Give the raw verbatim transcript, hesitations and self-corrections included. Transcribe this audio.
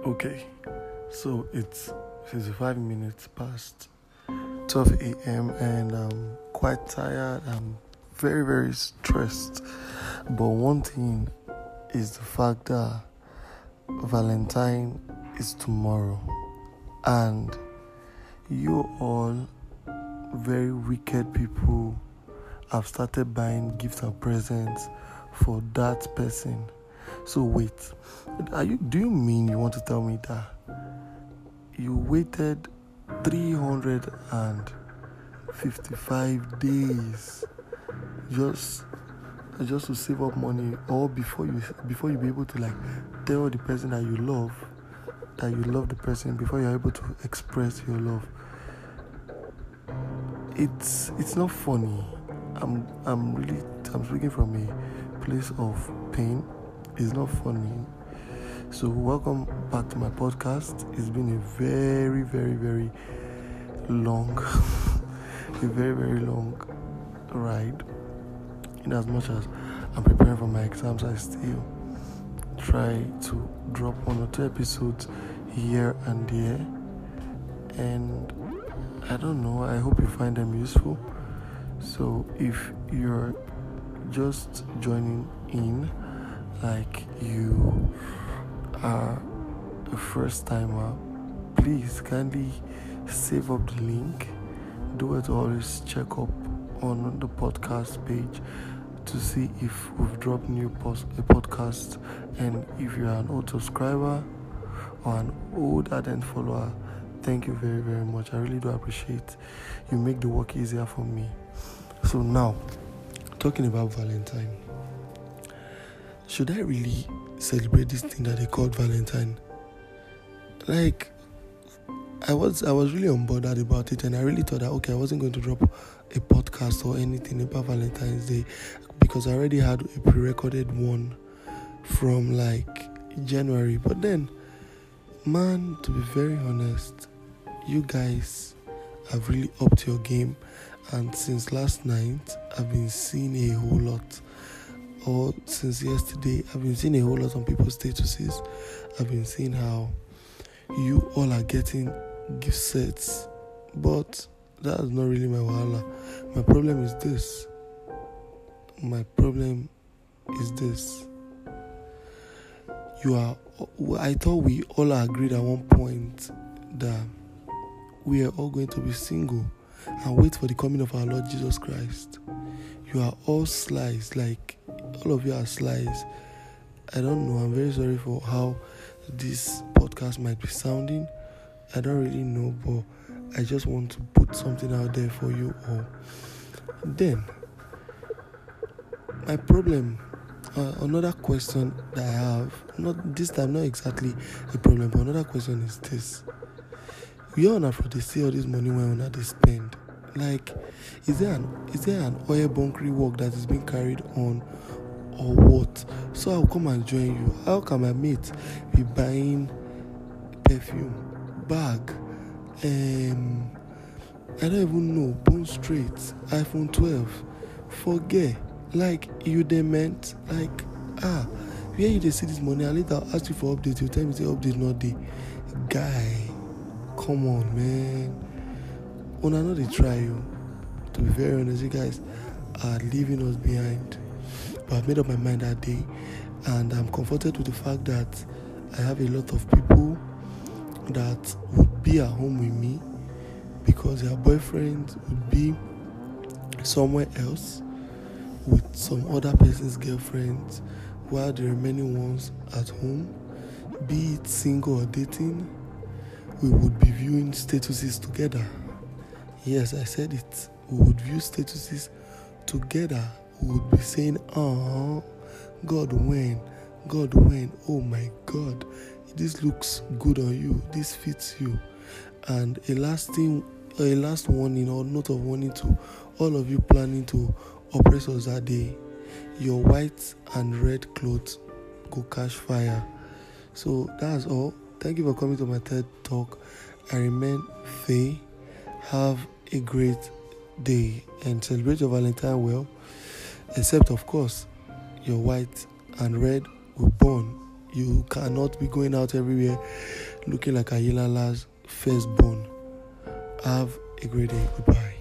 Okay, so it's fifty-five minutes past twelve a.m. and I'm quite tired. I'm very, very stressed. But one thing is the fact that Valentine is tomorrow, and you all very wicked people have started buying gifts and presents for that person. So wait, are you? Do you mean you want to tell me that you waited three hundred fifty-five days just just to save up money, or before you before you be able to like tell the person that you love that you love the person, before you're able to express your love? It's it's not funny. I'm I'm really I'm speaking from a place of pain. It's not funny. So welcome back to my podcast. It's been a very, very, very long, a very, very long ride. In as much as I'm preparing for my exams, I still try to drop one or two episodes here and there. And I don't know, I hope you find them useful. So if you're just joining in, like you are a first timer, please kindly save up the link. Do it, always check up on the podcast page to see if we've dropped new post a podcast. And if you're an old subscriber or an old ardent follower, thank you very, very much. I really do appreciate you. Make the work easier for me. So now, talking about Valentine, should I really celebrate this thing that they called Valentine? Like, I was I was really unbothered about it, and I really thought that, okay, I wasn't going to drop a podcast or anything about Valentine's Day because I already had a pre-recorded one from like January. But then, man, to be very honest, you guys have really upped your game, and since last night, I've been seeing a whole lot. Or since yesterday, I've been seeing a whole lot on people's statuses. I've been seeing how you all are getting gift sets, but that's not really my wahala. My problem is this. My problem is this. You are. I thought we all agreed at one point that we are all going to be single and wait for the coming of our Lord Jesus Christ. You are all slice, like all of you are slice. I don't know. I'm very sorry for how this podcast might be sounding. I don't really know, but I just want to put something out there for you all. Then, my problem, uh, another question that I have, not this time, not exactly a problem, but another question is this. We all know they see all this money when they spend. Like, is there an is there an oil bunkering work that is being carried on, or what? So I'll come and join you. How can my mate be buying perfume, bag, um, I don't even know, Bone Straight, iPhone twelve, forget, like, you they meant, like, ah, where you they see this money, and later I'll ask you for update, you tell me say update not the guy, come on, man. When I know they try you, to be very honest, you guys are leaving us behind. But I've made up my mind that day, and I'm comforted with the fact that I have a lot of people that would be at home with me because their boyfriend would be somewhere else with some other person's girlfriend, while the remaining ones at home, be it single or dating, we would be viewing statuses together. Yes, I said it. We would view statuses together. We would be saying, oh, God, when? God, when? Oh my God, this looks good on you. This fits you. And a lasting, a last warning or note of warning to all of you planning to oppress us that day. Your white and red clothes go catch fire. So that's all. Thank you for coming to my TED Talk. I remain Faye. Have a great day and celebrate your Valentine well, except of course your white and red will burn You cannot be going out everywhere looking like Ayilala's firstborn. Have a great day. Goodbye.